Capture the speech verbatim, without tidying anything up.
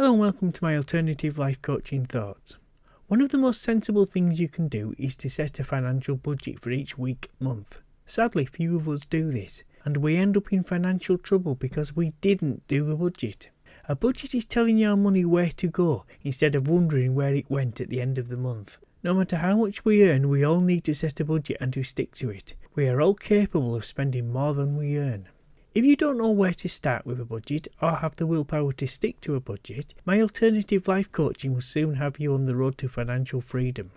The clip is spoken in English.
Hello and welcome to my alternative life coaching thoughts. One of the most sensible things you can do is to set a financial budget for each week, month. Sadly, few of us do this, and we end up in financial trouble because we didn't do a budget. A budget is telling your money where to go instead of wondering where it went at the end of the month. No matter how much we earn, we all need to set a budget and to stick to it. We are all capable of spending more than we earn. If you don't know where to start with a budget or have the willpower to stick to a budget, my alternative life coaching will soon have you on the road to financial freedom.